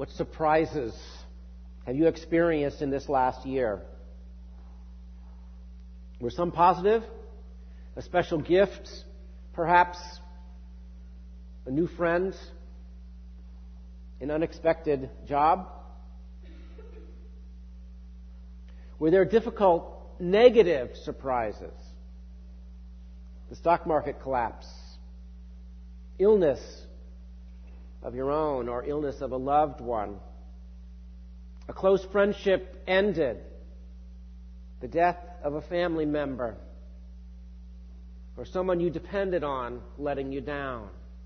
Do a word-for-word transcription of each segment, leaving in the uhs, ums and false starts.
What surprises have you experienced in this last year? Were some positive? A special gift? Perhaps a new friend? An unexpected job? Were there difficult, negative surprises? The stock market collapse? Illness of your own or illness of a loved one? A close friendship ended? The death of a family member? Or someone you depended on letting you down?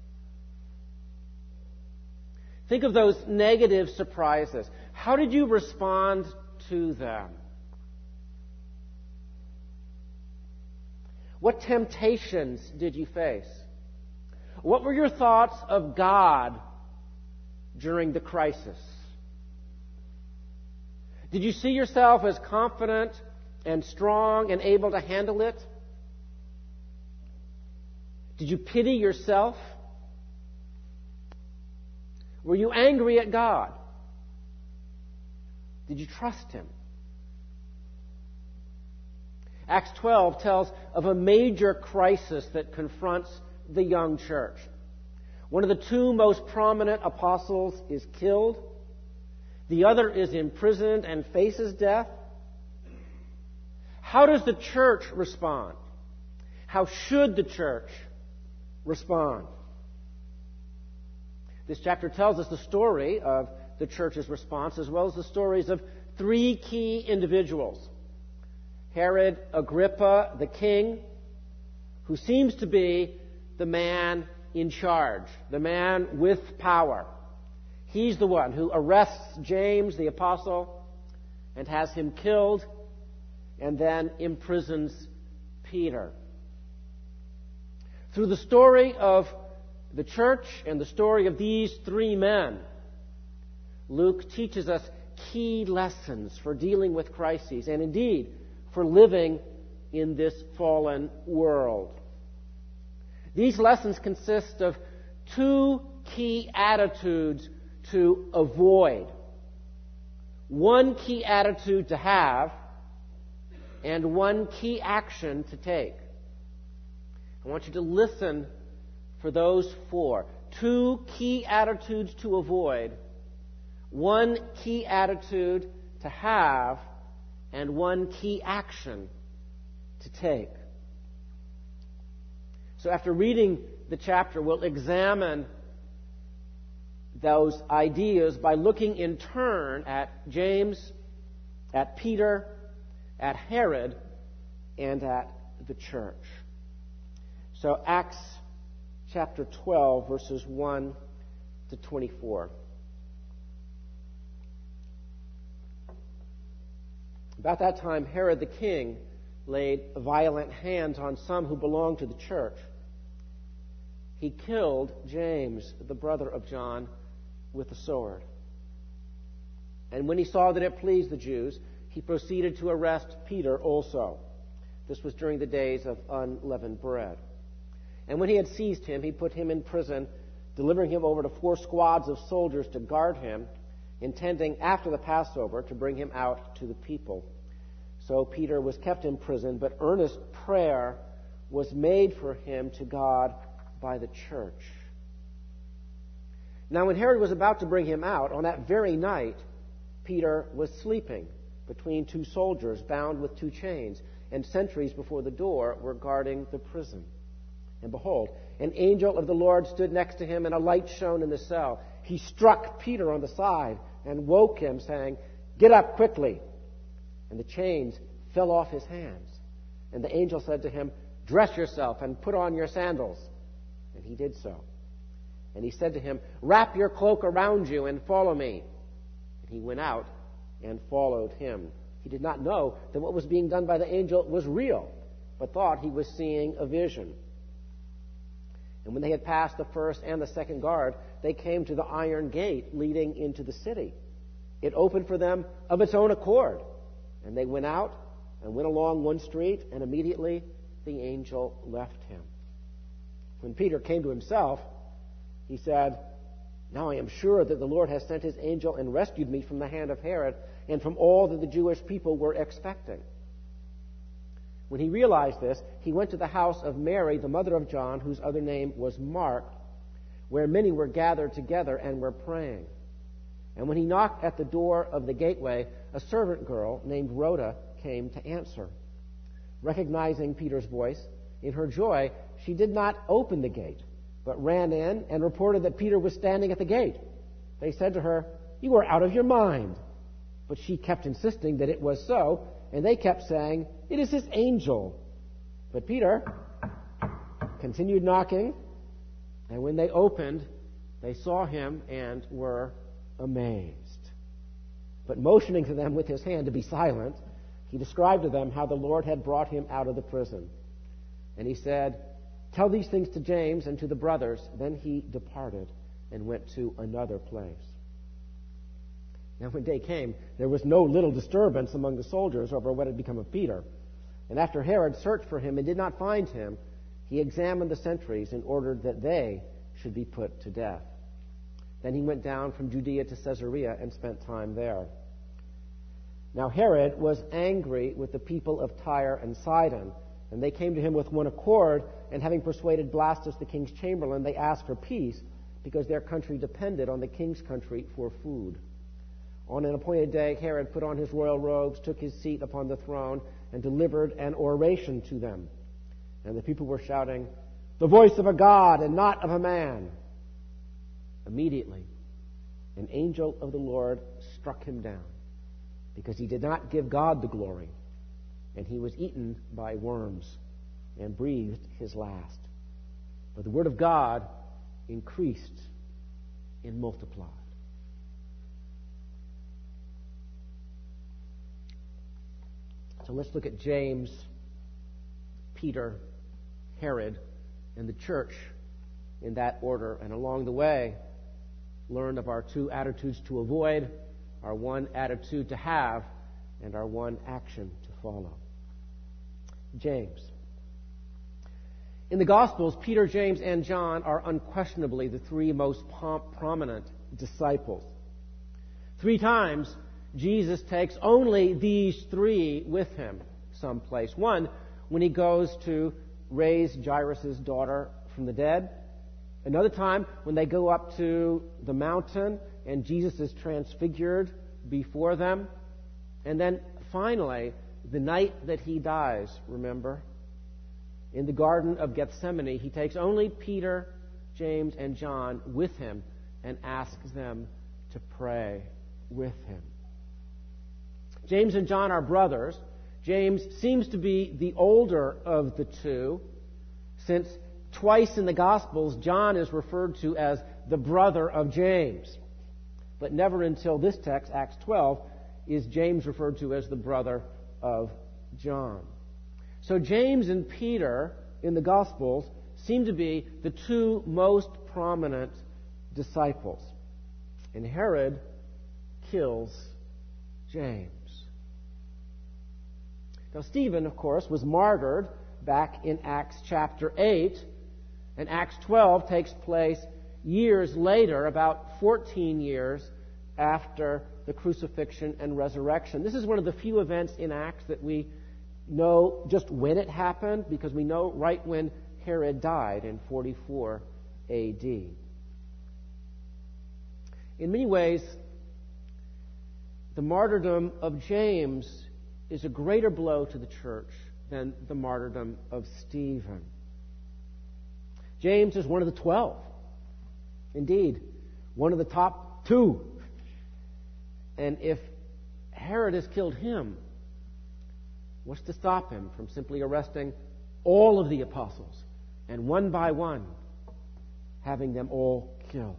Think of those negative surprises. How did you respond to them? What temptations did you face? What were your thoughts of God during the crisis? Did you see yourself as confident and strong and able to handle it? Did you pity yourself? Were you angry at God? Did you trust Him? Acts twelve tells of a major crisis that confronts the young church. One of the two most prominent apostles is killed. The other is imprisoned and faces death. How does the church respond? How should the church respond? This chapter tells us the story of the church's response, as well as the stories of three key individuals. Herod Agrippa, the king, who seems to be the man in charge, the man with power. He's the one who arrests James, the apostle, and has him killed, and then imprisons Peter. Through the story of the church and the story of these three men, Luke teaches us key lessons for dealing with crises, and indeed for living in this fallen world. These lessons consist of two key attitudes to avoid, one key attitude to have, and one key action to take. I want you to listen for those four. Two key attitudes to avoid, one key attitude to have, and one key action to take. So after reading the chapter, we'll examine those ideas by looking in turn at James, at Peter, at Herod, and at the church. So Acts chapter twelve, verses one to twenty-four. About that time, Herod the king laid violent hands on some who belonged to the church. He killed James, the brother of John, with a sword. And when he saw that it pleased the Jews, he proceeded to arrest Peter also. This was during the days of unleavened bread. And when he had seized him, he put him in prison, delivering him over to four squads of soldiers to guard him, intending after the Passover to bring him out to the people. So Peter was kept in prison, but earnest prayer was made for him to God by the church. Now when Herod was about to bring him out, on that very night, Peter was sleeping between two soldiers bound with two chains, and sentries before the door were guarding the prison. And behold, an angel of the Lord stood next to him, and a light shone in the cell. He struck Peter on the side and woke him, saying, "Get up quickly." And the chains fell off his hands. And the angel said to him, "Dress yourself and put on your sandals." And he did so. And he said to him, "Wrap your cloak around you and follow me." And he went out and followed him. He did not know that what was being done by the angel was real, but thought he was seeing a vision. And when they had passed the first and the second guard, they came to the iron gate leading into the city. It opened for them of its own accord. And they went out and went along one street, and immediately the angel left him. When Peter came to himself, he said, Now I am sure that the Lord has sent his angel and rescued me from the hand of Herod and from all that the Jewish people were expecting." When he realized this, he went to the house of Mary, the mother of John, whose other name was Mark, where many were gathered together and were praying. And when he knocked at the door of the gateway, a servant girl named Rhoda came to answer. Recognizing Peter's voice, in her joy, she did not open the gate, but ran in and reported that Peter was standing at the gate. They said to her, "You are out of your mind." But she kept insisting that it was so, and they kept saying, "It is his angel." But Peter continued knocking, and when they opened, they saw him and were amazed. But motioning to them with his hand to be silent, he described to them how the Lord had brought him out of the prison. And he said, "Tell these things to James and to the brothers." Then he departed and went to another place. Now when day came, there was no little disturbance among the soldiers over what had become of Peter. And after Herod searched for him and did not find him, he examined the sentries and ordered that they should be put to death. Then he went down from Judea to Caesarea and spent time there. Now Herod was angry with the people of Tyre and Sidon, and they came to him with one accord, and having persuaded Blastus, the king's chamberlain, they asked for peace, because their country depended on the king's country for food. On an appointed day, Herod put on his royal robes, took his seat upon the throne, and delivered an oration to them. And the people were shouting, "The voice of a God and not of a man." Immediately, an angel of the Lord struck him down, because he did not give God the glory, and he was eaten by worms and breathed his last. But the word of God increased and multiplied. So let's look at James, Peter, Herod, and the church in that order. And along the way, learn of our two attitudes to avoid, our one attitude to have, and our one action to follow. James. In the Gospels, Peter, James, and John are unquestionably the three most prominent disciples. Three times, Jesus takes only these three with him someplace. One, when he goes to raise Jairus' daughter from the dead. Another time, when they go up to the mountain and Jesus is transfigured before them. And then finally, the night that he dies, remember? In the Garden of Gethsemane, he takes only Peter, James, and John with him and asks them to pray with him. James and John are brothers. James seems to be the older of the two, since twice in the Gospels, John is referred to as the brother of James. But never until this text, Acts twelve, is James referred to as the brother of John. So James and Peter in the Gospels seem to be the two most prominent disciples. And Herod kills James. Now Stephen, of course, was martyred back in Acts chapter eight. And Acts twelve takes place years later, about fourteen years after the crucifixion and resurrection. This is one of the few events in Acts that we know just when it happened, because we know right when Herod died in forty-four A D. In many ways, the martyrdom of James is a greater blow to the church than the martyrdom of Stephen. James is one of the twelve. Indeed, one of the top two. And if Herod has killed him, what's to stop him from simply arresting all of the apostles and one by one having them all killed?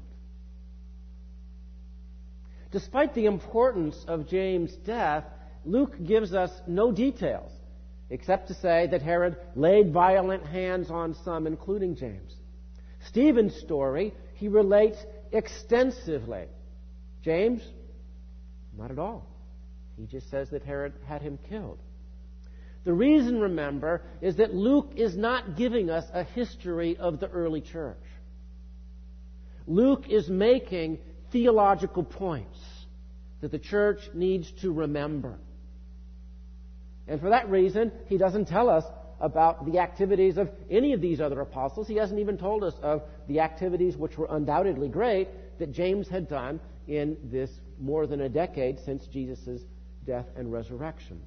Despite the importance of James' death, Luke gives us no details, except to say that Herod laid violent hands on some, including James. Stephen's story, he relates extensively. James, not at all. He just says that Herod had him killed. The reason, remember, is that Luke is not giving us a history of the early church. Luke is making theological points that the church needs to remember. And for that reason, he doesn't tell us about the activities of any of these other apostles. He hasn't even told us of the activities, which were undoubtedly great, that James had done in this more than a decade since Jesus' death and resurrection.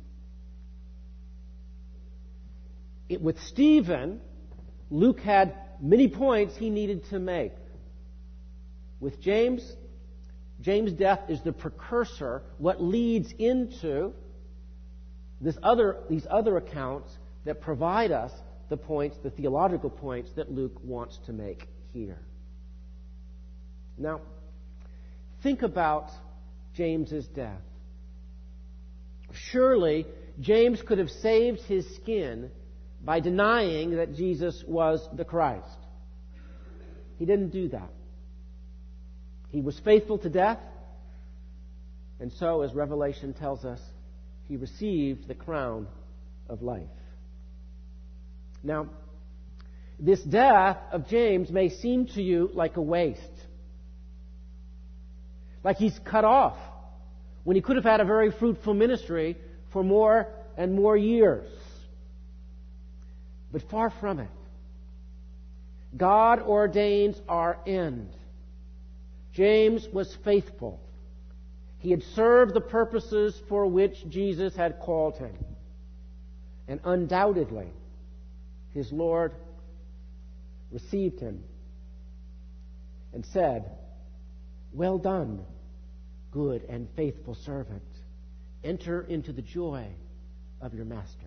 It, with Stephen, Luke had many points he needed to make. With James, James' death is the precursor, what leads into this other, these other accounts that provide us the points, the theological points that Luke wants to make here. Now, think about James's death. Surely, James could have saved his skin by denying that Jesus was the Christ. He didn't do that. He was faithful to death, and so, as Revelation tells us, he received the crown of life. Now, this death of James may seem to you like a waste. Like he's cut off when he could have had a very fruitful ministry for more and more years. But far from it. God ordains our end. James was faithful. He had served the purposes for which Jesus had called him. And undoubtedly, his Lord received him and said, "Well done, good and faithful servant. Enter into the joy of your master."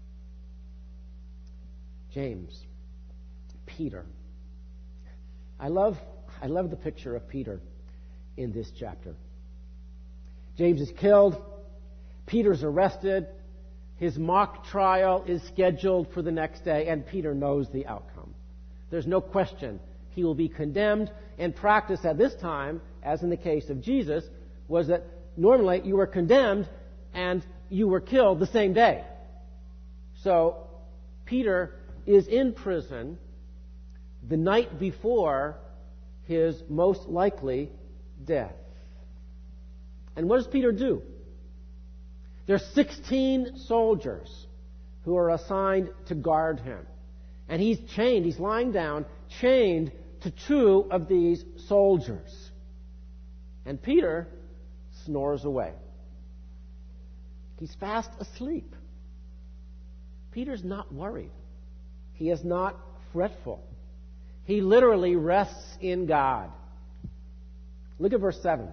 James, Peter. I love, I love the picture of Peter in this chapter. James is killed. Peter's arrested. His mock trial is scheduled for the next day, and Peter knows the outcome. There's no question he will be condemned, and practice at this time, as in the case of Jesus, was that normally you were condemned and you were killed the same day. So Peter is in prison the night before his most likely death. And what does Peter do? There are sixteen soldiers who are assigned to guard him. And he's chained, he's lying down, chained to two of these soldiers. And Peter snores away. He's fast asleep. Peter's not worried. He is not fretful. He literally rests in God. Look at verse seven.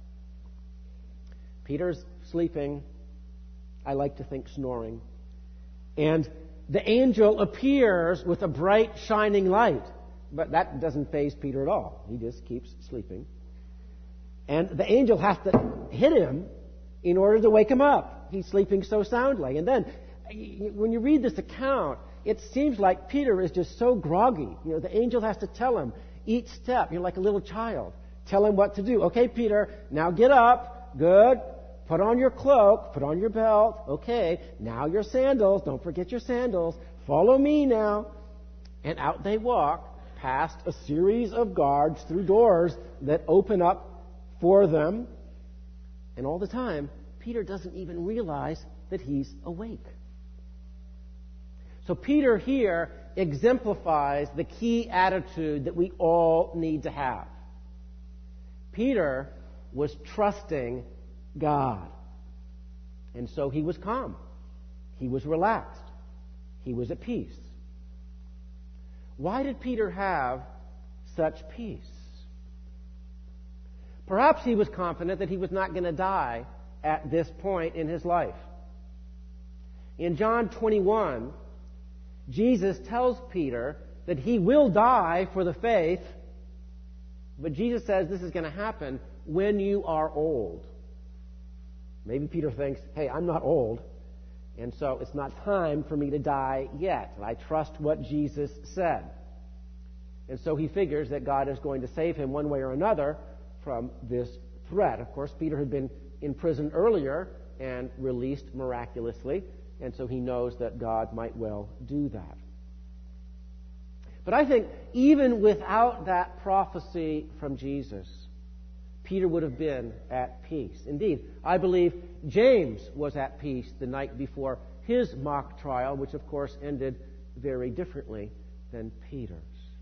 Peter's sleeping. I like to think snoring. And the angel appears with a bright, shining light. But that doesn't faze Peter at all. He just keeps sleeping. And the angel has to hit him in order to wake him up. He's sleeping so soundly. And then, when you read this account, it seems like Peter is just so groggy. You know, the angel has to tell him each step. You're like a little child. Tell him what to do. Okay, Peter, now get up. Good. Put on your cloak. Put on your belt. Okay, now your sandals. Don't forget your sandals. Follow me now. And out they walk past a series of guards through doors that open up for them. And all the time, Peter doesn't even realize that he's awake. So Peter here exemplifies the key attitude that we all need to have. Peter was trusting God. And so he was calm. He was relaxed. He was at peace. Why did Peter have such peace? Perhaps he was confident that he was not going to die at this point in his life. In John twenty-one, Jesus tells Peter that he will die for the faith, but Jesus says this is going to happen when you are old. Maybe Peter thinks, hey, I'm not old, and so it's not time for me to die yet. I trust what Jesus said. And so he figures that God is going to save him one way or another from this threat. Of course, Peter had been in prison earlier and released miraculously, and so he knows that God might well do that. But I think even without that prophecy from Jesus, Peter would have been at peace. Indeed, I believe James was at peace the night before his mock trial, which of course ended very differently than Peter's.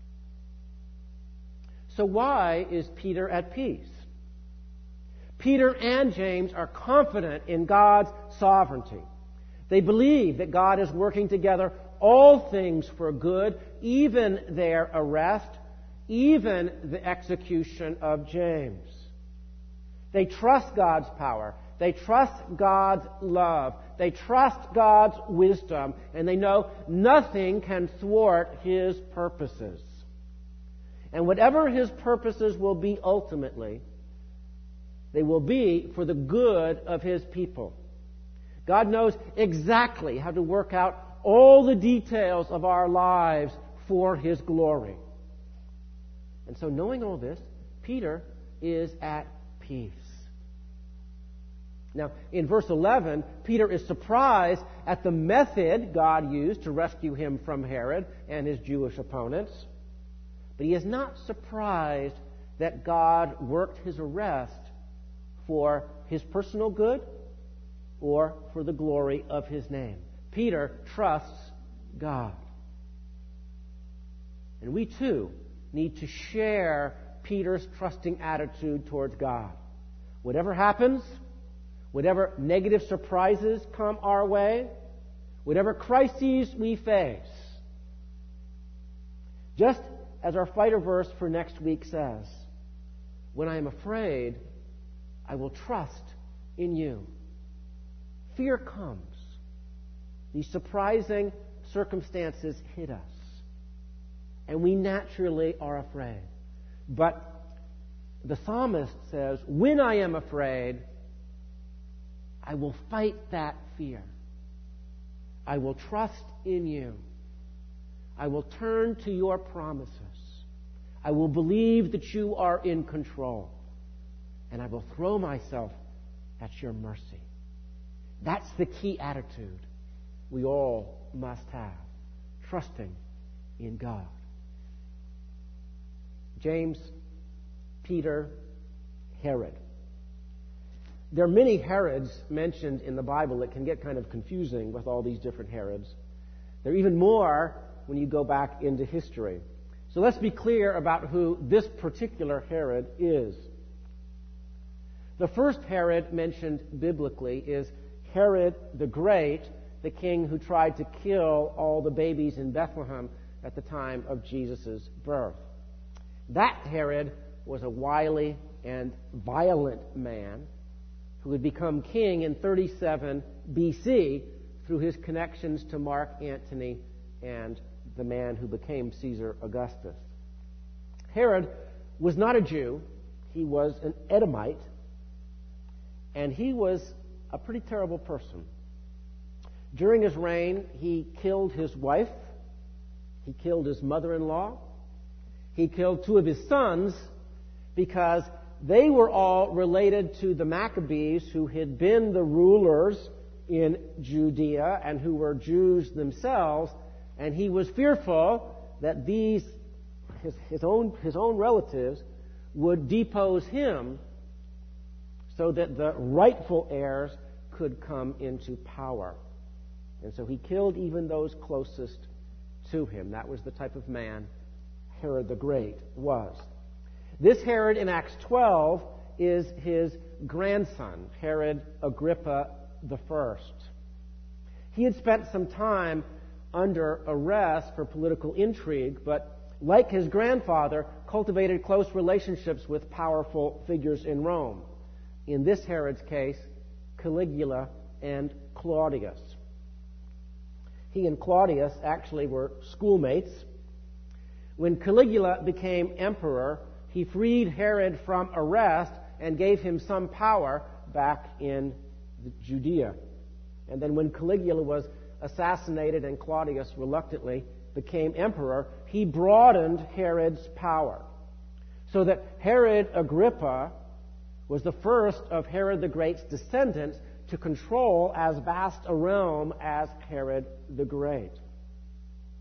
So why is Peter at peace? Peter and James are confident in God's sovereignty. They believe that God is working together all things for good, even their arrest, even the execution of James. They trust God's power. They trust God's love. They trust God's wisdom. And they know nothing can thwart His purposes. And whatever His purposes will be ultimately, they will be for the good of His people. God knows exactly how to work out all the details of our lives for His glory. And so knowing all this, Peter is at peace. Now, in verse eleven, Peter is surprised at the method God used to rescue him from Herod and his Jewish opponents. But he is not surprised that God worked his arrest for his personal good or for the glory of His name. Peter trusts God. And we too need to share Peter's trusting attitude towards God. Whatever happens, whatever negative surprises come our way, whatever crises we face, just as our fighter verse for next week says, when I am afraid, I will trust in You. Fear comes. These surprising circumstances hit us. And we naturally are afraid. But the psalmist says, when I am afraid, I will fight that fear. I will trust in You. I will turn to Your promises. I will believe that You are in control. And I will throw myself at Your mercy. That's the key attitude we all must have. Trusting in God. James, Peter, Herod. There are many Herods mentioned in the Bible that can get kind of confusing with all these different Herods. There are even more when you go back into history. So let's be clear about who this particular Herod is. The first Herod mentioned biblically is Herod the Great, the king who tried to kill all the babies in Bethlehem at the time of Jesus' birth. That Herod was a wily and violent man who would become king in thirty-seven B C through his connections to Mark Antony and the man who became Caesar Augustus. Herod was not a Jew. He was an Edomite. And he was a pretty terrible person. During his reign, he killed his wife. He killed his mother-in-law. He killed two of his sons because they were all related to the Maccabees, who had been the rulers in Judea and who were Jews themselves. And he was fearful that these, his, his own, his own relatives, would depose him so that the rightful heirs could come into power. And so he killed even those closest to him. That was the type of man Herod the Great was. This Herod in Acts twelve is his grandson, Herod Agrippa the First. He had spent some time under arrest for political intrigue, but like his grandfather, cultivated close relationships with powerful figures in Rome. In this Herod's case, Caligula and Claudius. He and Claudius actually were schoolmates. When Caligula became emperor, he freed Herod from arrest and gave him some power back in Judea. And then when Caligula was assassinated and Claudius reluctantly became emperor, he broadened Herod's power. So that Herod Agrippa was the first of Herod the Great's descendants to control as vast a realm as Herod the Great.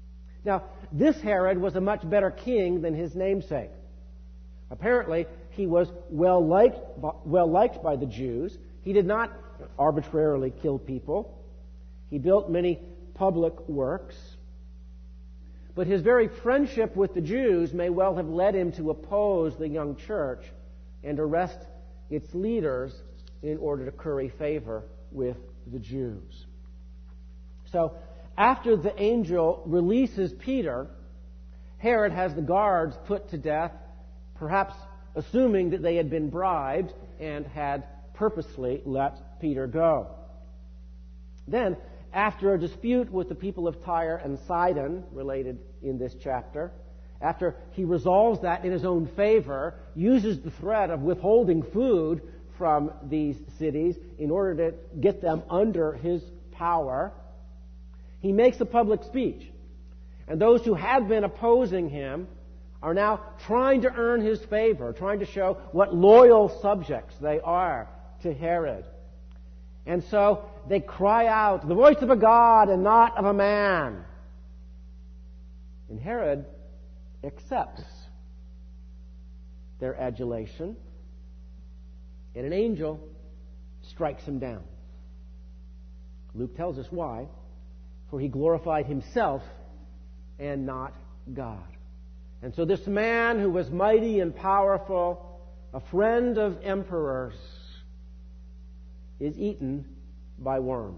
Now, this Herod was a much better king than his namesake. Apparently, he was well liked, well liked by the Jews. He did not arbitrarily kill people. He built many public works. But his very friendship with the Jews may well have led him to oppose the young church and arrest its leaders in order to curry favor with the Jews. So, after the angel releases Peter, Herod has the guards put to death, perhaps assuming that they had been bribed and had purposely let Peter go. Then, after a dispute with the people of Tyre and Sidon, related in this chapter, after he resolves that in his own favor, uses the threat of withholding food from these cities in order to get them under his power, he makes a public speech. And those who had been opposing him are now trying to earn his favor, trying to show what loyal subjects they are to Herod. And so they cry out, "The voice of a God and not of a man." And Herod accepts their adulation, and an angel strikes him down. Luke tells us why. For he glorified himself and not God. And so this man who was mighty and powerful, a friend of emperors, is eaten by worms.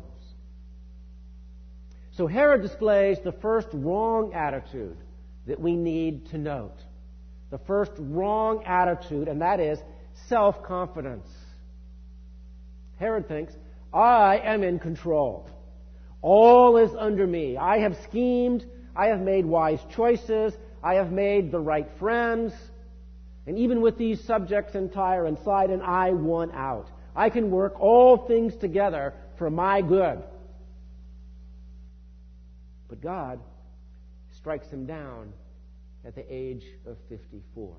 So Herod displays the first wrong attitude that we need to note. The first wrong attitude, and that is self-confidence. Herod thinks, I am in control. All is under me. I have schemed. I have made wise choices. I have made the right friends. And even with these subjects in Tyre and Sidon, I won out. I can work all things together for my good. But God strikes him down at the age of fifty-four.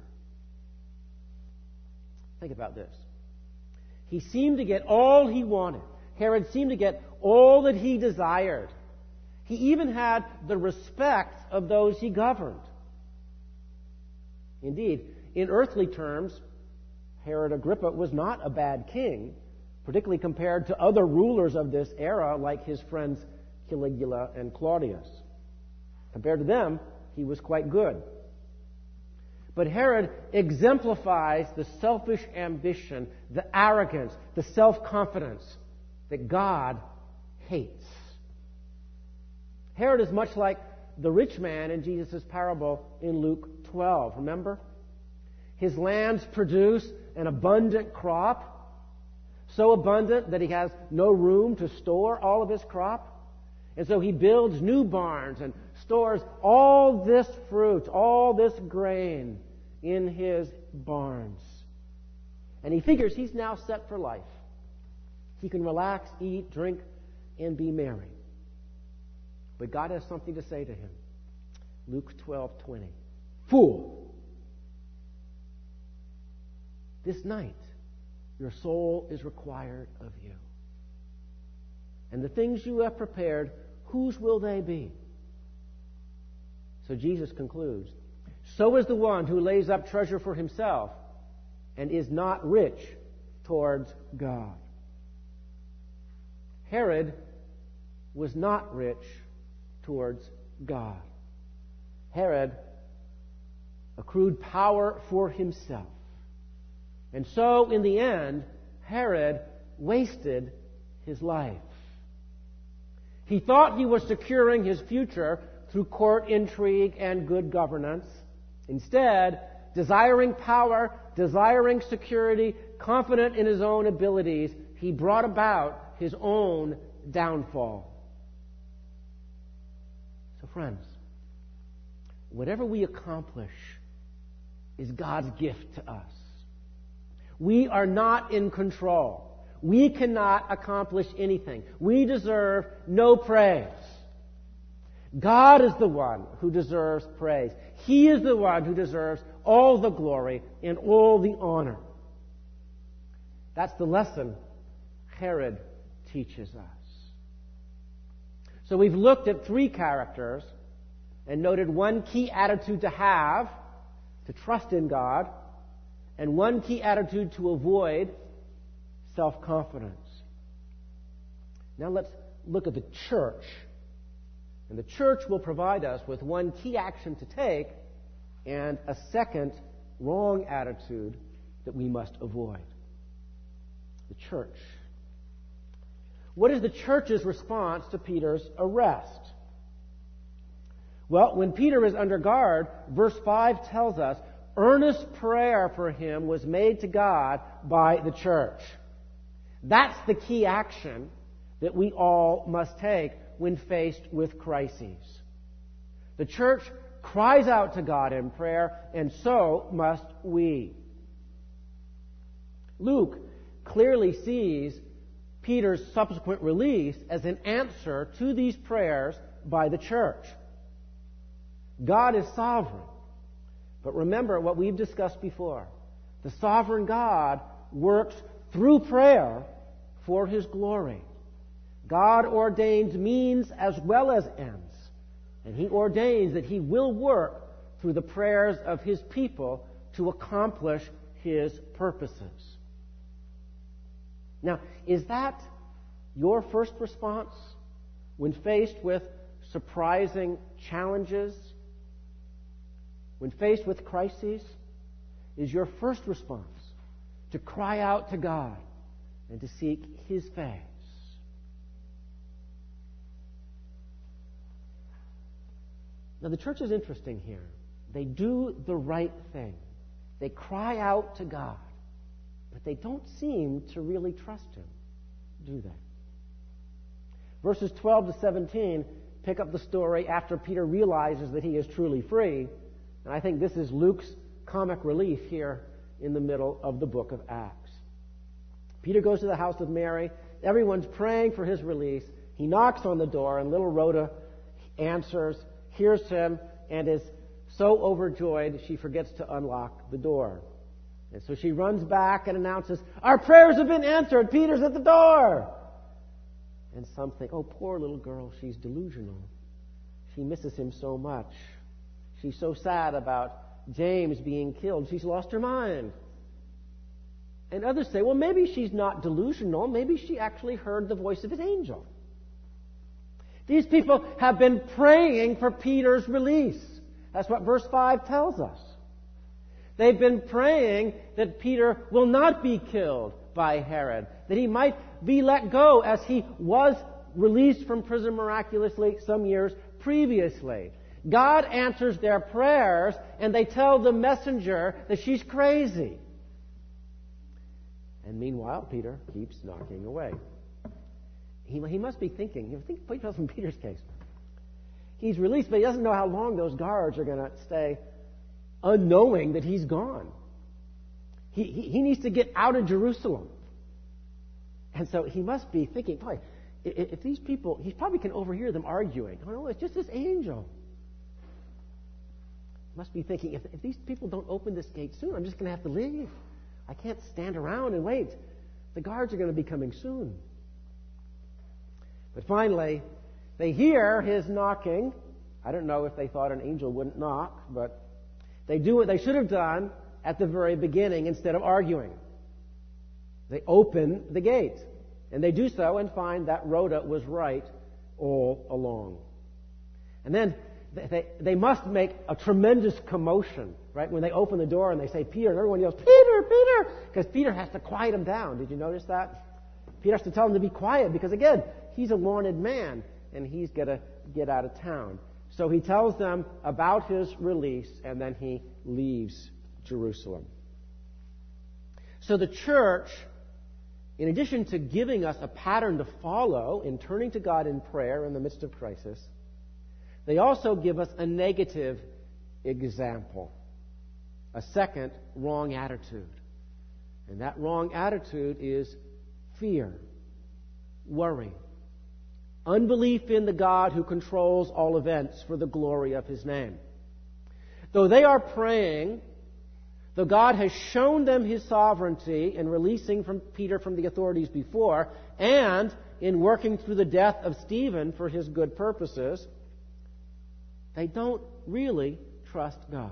Think about this. He seemed to get all he wanted. Herod seemed to get all that he desired. He even had the respect of those he governed. Indeed, in earthly terms, Herod Agrippa was not a bad king, particularly compared to other rulers of this era like his friends Caligula and Claudius. Compared to them, he was quite good. But Herod exemplifies the selfish ambition, the arrogance, the self-confidence that God hates. Herod is much like the rich man in Jesus' parable in Luke twelve. Remember? His lands produce an abundant crop, so abundant that he has no room to store all of his crop. And so he builds new barns and stores all this fruit, all this grain in his barns. And he figures he's now set for life. He can relax, eat, drink, and be merry. But God has something to say to him. Luke twelve twenty. Fool! This night your soul is required of you. And the things you have prepared, whose will they be? So Jesus concludes, so is the one who lays up treasure for himself and is not rich towards God. Herod was not rich towards God. Herod accrued power for himself. And so, in the end, Herod wasted his life. He thought he was securing his future through court intrigue and good governance. Instead, desiring power, desiring security, confident in his own abilities, he brought about his own downfall. So friends, whatever we accomplish is God's gift to us. We are not in control. We cannot accomplish anything. We deserve no praise. God is the one who deserves praise. He is the one who deserves all the glory and all the honor. That's the lesson Herod teaches us. So we've looked at three characters and noted one key attitude to have, to trust in God, and one key attitude to avoid, self-confidence. Now let's look at the church. And the church will provide us with one key action to take and a second wrong attitude that we must avoid. The church. What is the church's response to Peter's arrest? Well, when Peter is under guard, verse five tells us, earnest prayer for him was made to God by the church. That's the key action that we all must take when faced with crises. The church cries out to God in prayer, and so must we. Luke clearly sees Peter's subsequent release as an answer to these prayers by the church. God is sovereign. But remember what we've discussed before. The sovereign God works through prayer for His glory. God ordains means as well as ends. And He ordains that He will work through the prayers of His people to accomplish His purposes. Now, is that your first response when faced with surprising challenges? When faced with crises? Is your first response to cry out to God and to seek His face? Now, the church is interesting here. They do the right thing. They cry out to God, but they don't seem to really trust Him, do they? Verses twelve to seventeen pick up the story after Peter realizes that he is truly free. And I think this is Luke's comic relief here in the middle of the book of Acts. Peter goes to the house of Mary. Everyone's praying for his release. He knocks on the door, and little Rhoda answers, hears him, and is so overjoyed she forgets to unlock the door. And so she runs back and announces, our prayers have been answered. Peter's at the door. And some think, oh, poor little girl, she's delusional. She misses him so much. She's so sad about James being killed. She's lost her mind. And others say, well, maybe she's not delusional. Maybe she actually heard the voice of his angel. These people have been praying for Peter's release. That's what verse five tells us. They've been praying that Peter will not be killed by Herod, that he might be let go as he was released from prison miraculously some years previously. God answers their prayers, and they tell the messenger that she's crazy. And meanwhile, Peter keeps knocking away. He, he must be thinking, you know, think about from Peter's case. He's released, but he doesn't know how long those guards are going to stay unknowing that he's gone. He, he, he needs to get out of Jerusalem. And so he must be thinking, boy, if, if these people, he probably can overhear them arguing. Oh, no, it's just this angel. Must be thinking, if, if these people don't open this gate soon, I'm just going to have to leave. I can't stand around and wait. The guards are going to be coming soon. But finally, they hear his knocking. I don't know if they thought an angel wouldn't knock, but they do what they should have done at the very beginning instead of arguing. They open the gate. And they do so and find that Rhoda was right all along. And then They, they must make a tremendous commotion, right? When they open the door and they say, Peter, and everyone yells, Peter, Peter! Because Peter has to quiet them down. Did you notice that? Peter has to tell them to be quiet because, again, he's a wanted man and he's going to get out of town. So he tells them about his release and then he leaves Jerusalem. So the church, in addition to giving us a pattern to follow in turning to God in prayer in the midst of crisis, they also give us a negative example, a second wrong attitude. And that wrong attitude is fear, worry, unbelief in the God who controls all events for the glory of His name. Though they are praying, though God has shown them His sovereignty in releasing from Peter from the authorities before, and in working through the death of Stephen for His good purposes, They don't really trust God.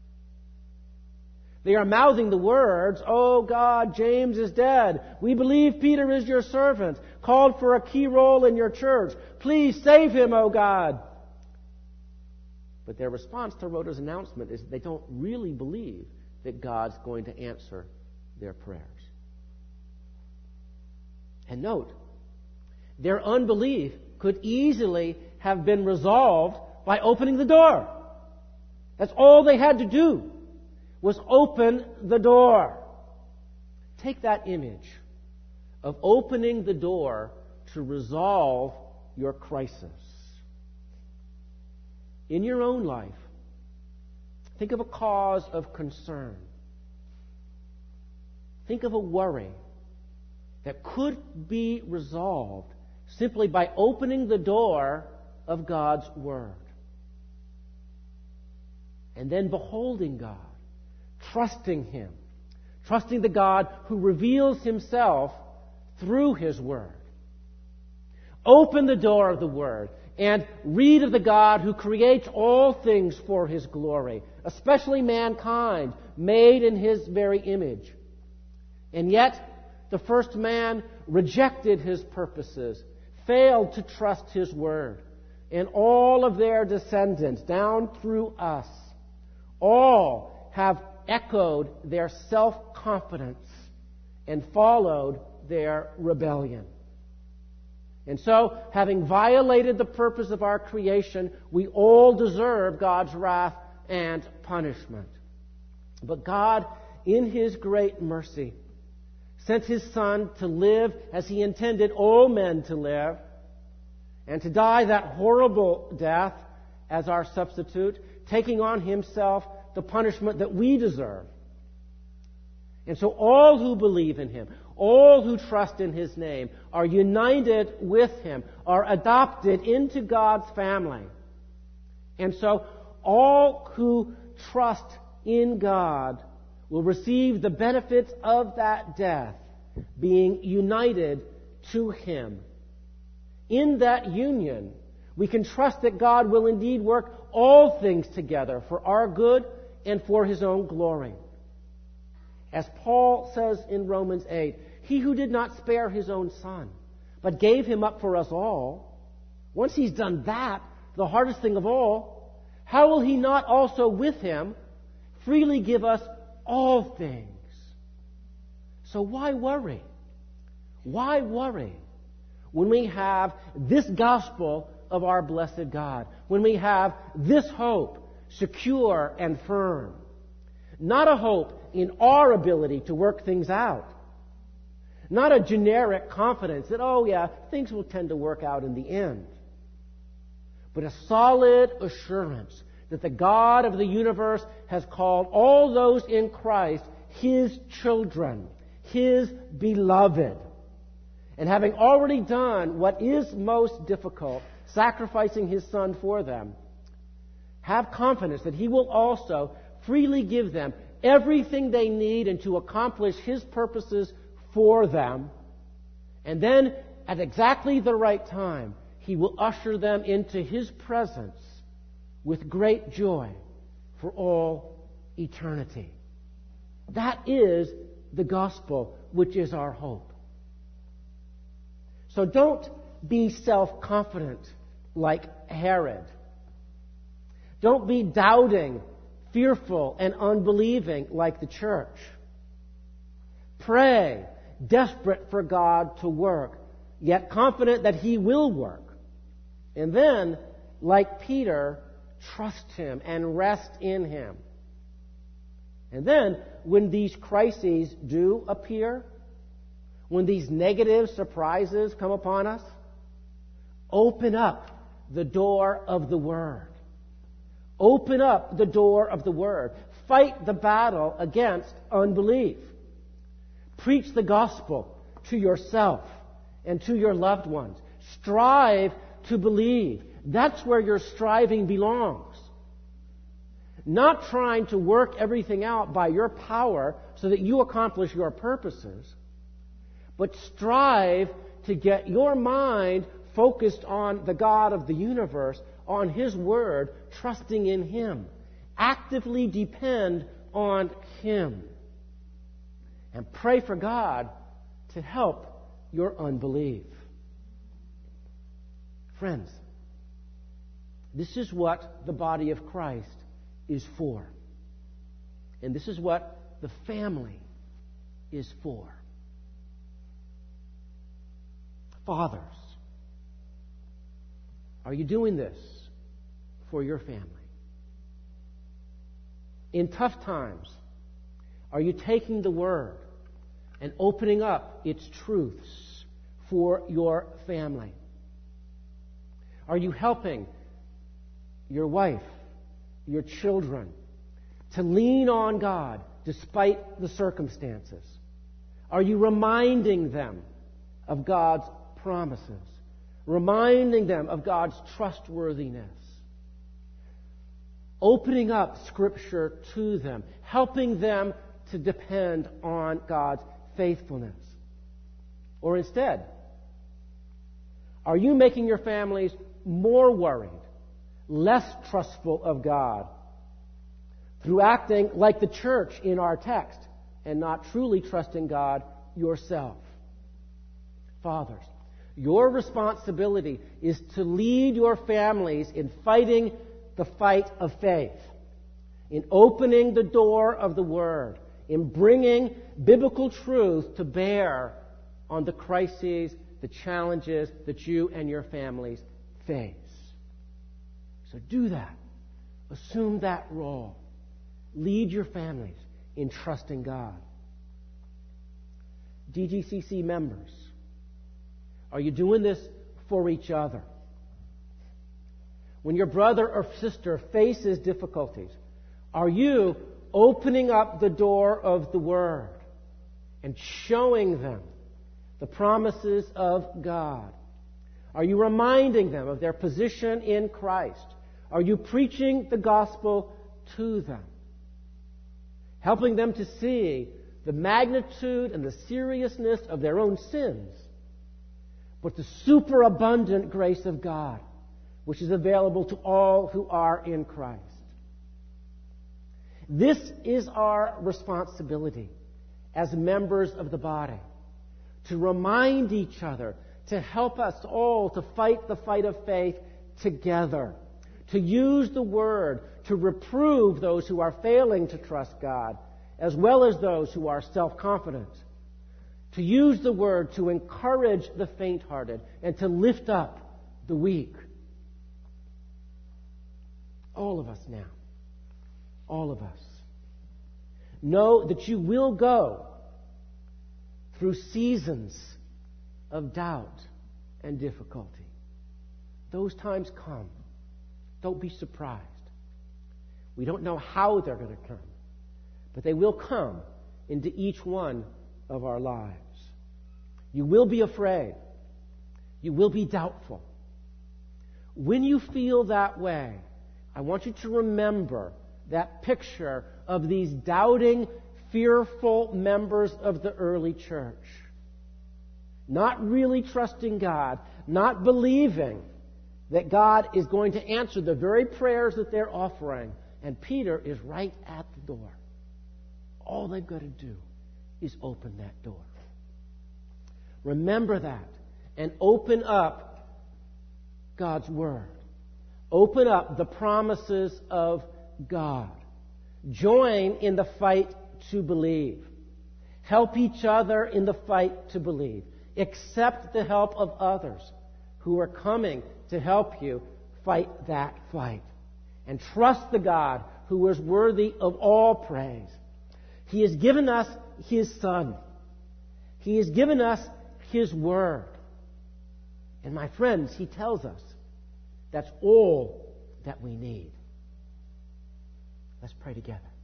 They are mouthing the words, "Oh God, James is dead. We believe Peter is your servant, called for a key role in your church. Please save him, oh God." But their response to Rhoda's announcement is they don't really believe that God's going to answer their prayers. And note, their unbelief could easily have been resolved by opening the door. That's all they had to do, was open the door. Take that image of opening the door to resolve your crisis. In your own life, think of a cause of concern. Think of a worry that could be resolved simply by opening the door of God's Word. And then beholding God, trusting Him, trusting the God who reveals Himself through His Word. Open the door of the Word and read of the God who creates all things for His glory, especially mankind, made in His very image. And yet, the first man rejected His purposes, failed to trust His Word, and all of their descendants, down through us, all have echoed their self-confidence and followed their rebellion. And so, having violated the purpose of our creation, we all deserve God's wrath and punishment. But God, in His great mercy, sent His Son to live as He intended all men to live, and to die that horrible death as our substitute, taking on Himself the punishment that we deserve. And so all who believe in Him, all who trust in His name, are united with Him, are adopted into God's family. And so all who trust in God will receive the benefits of that death, being united to Him. In that union, we can trust that God will indeed work all things together for our good and for His own glory. As Paul says in Romans eight, He who did not spare His own Son, but gave Him up for us all, once He's done that, the hardest thing of all, how will He not also with Him freely give us all things? So why worry? Why worry when we have this gospel of our blessed God, when we have this hope secure and firm? Not a hope in our ability to work things out. Not a generic confidence that, oh yeah, things will tend to work out in the end. But a solid assurance that the God of the universe has called all those in Christ His children, His beloved. And having already done what is most difficult, sacrificing His Son for them, have confidence that He will also freely give them everything they need and to accomplish His purposes for them. And then, at exactly the right time, He will usher them into His presence with great joy for all eternity. That is the gospel, which is our hope. So don't be self-confident like Herod. Don't be doubting, fearful, and unbelieving like the church. Pray, desperate for God to work, yet confident that He will work. And then, like Peter, trust Him and rest in Him. And then, when these crises do appear, when these negative surprises come upon us, open up the door of the Word. Open up the door of the Word. Fight the battle against unbelief. Preach the gospel to yourself and to your loved ones. Strive to believe. That's where your striving belongs. Not trying to work everything out by your power so that you accomplish your purposes, but strive to get your mind focused on the God of the universe, on His Word, trusting in Him. Actively depend on Him. And pray for God to help your unbelief. Friends, this is what the body of Christ is for. And this is what the family is for. Fathers, are you doing this for your family? In tough times, are you taking the Word and opening up its truths for your family? Are you helping your wife, your children, to lean on God despite the circumstances? Are you reminding them of God's promises? Reminding them of God's trustworthiness? Opening up Scripture to them, helping them to depend on God's faithfulness? Or instead, are you making your families more worried, less trustful of God, through acting like the church in our text and not truly trusting God yourself? Fathers, your responsibility is to lead your families in fighting the fight of faith, in opening the door of the Word, in bringing biblical truth to bear on the crises, the challenges that you and your families face. So do that. Assume that role. Lead your families in trusting God. D G C C members, are you doing this for each other? When your brother or sister faces difficulties, are you opening up the door of the Word and showing them the promises of God? Are you reminding them of their position in Christ? Are you preaching the gospel to them? Helping them to see the magnitude and the seriousness of their own sins, but the superabundant grace of God, which is available to all who are in Christ. This is our responsibility as members of the body, to remind each other, to help us all to fight the fight of faith together, to use the Word to reprove those who are failing to trust God, as well as those who are self-confident, to use the Word to encourage the faint-hearted and to lift up the weak. All of us now, all of us, know that you will go through seasons of doubt and difficulty. Those times come. Don't be surprised. We don't know how they're going to come, but they will come into each one of our lives. You will be afraid. You will be doubtful. When you feel that way, I want you to remember that picture of these doubting, fearful members of the early church. Not really trusting God, not believing that God is going to answer the very prayers that they're offering. And Peter is right at the door. All they've got to do is open that door. Remember that and open up God's Word. Open up the promises of God. Join in the fight to believe. Help each other in the fight to believe. Accept the help of others who are coming to help you fight that fight. And trust the God who is worthy of all praise. He has given us His Son. He has given us His Word. And my friends, He tells us that's all that we need. Let's pray together.